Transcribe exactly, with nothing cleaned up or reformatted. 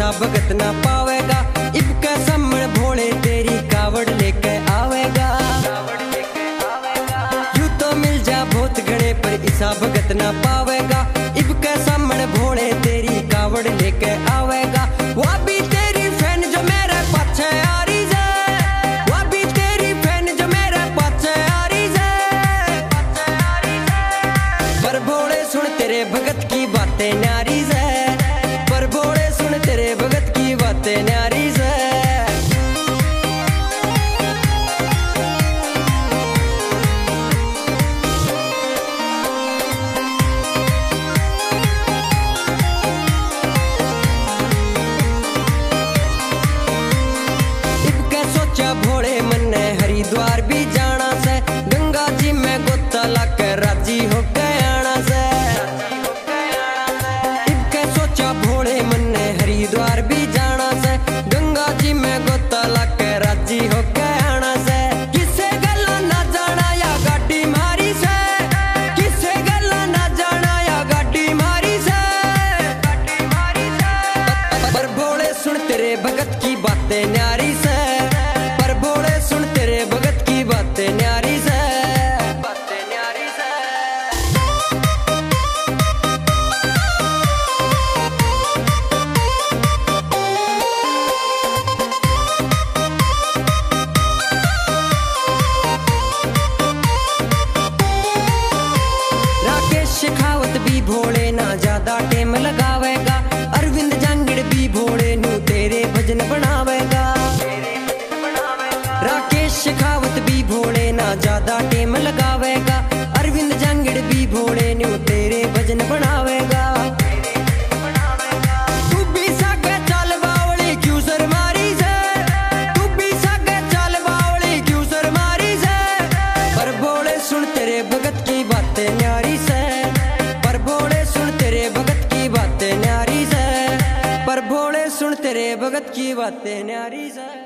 ऐसा भगत ना पावेगा। इबके समण भोले तेरी कावड़ लेके आवेगा। यूं तो मिल जा बहुत घने पर ऐसा भगत ना पावेगा। इबके समण भोले तेरी कावड़ लेके आवेगा। वो भी तेरी फैन जो मेरे पाछे आ रही है। वो भी तेरी फैन जो मेरे पाछे आ रही है। पर भोले सुन तेरे भगत की बातें न्यारी है। पर भोले सुन तेरे भगत की बातें न्यारी है। भोले मन ने हरिद्वार भी जाना से। गंगा जी में गोता लाकर राजी हो गयाना से। इबके सोचा भोले मन ने हरिद्वार भी जाना से। गंगा जी में गोता लाकर राजी हो गयाना से। किसे गल्ला ना जाना या गाड़ी मारी से। किसे गल्ला ना जाना या गाड़ी मारी से। पर भोले सुन तेरे भगत की बातें न्यारी से। भोले सुन तेरे भगत की बातें न्यारी से। बातें न्यारी से। राकेश शेखावत भी भोले ना ज्यादा टेम लगावेगा। अरविंद जांगड़ भी भोले नू तेरे भजन बनावेगा। राकेश शेखावत भी भोले ना ज्यादा टेम लगावेगा। अरविंद जांगड़ भी भोले न्यू तेरे भजन बनावेगा। तू भी सागे चल बावली क्यों सर मारी से। तू भी सागे चल बावली क्यों सर मारी से। पर भोले सुन तेरे भगत की बातें न्यारी से। पर भोले सुन तेरे भगत की बातें न्यारी से। पर भोले सुन तेरे भगत की बातें न्यारी से।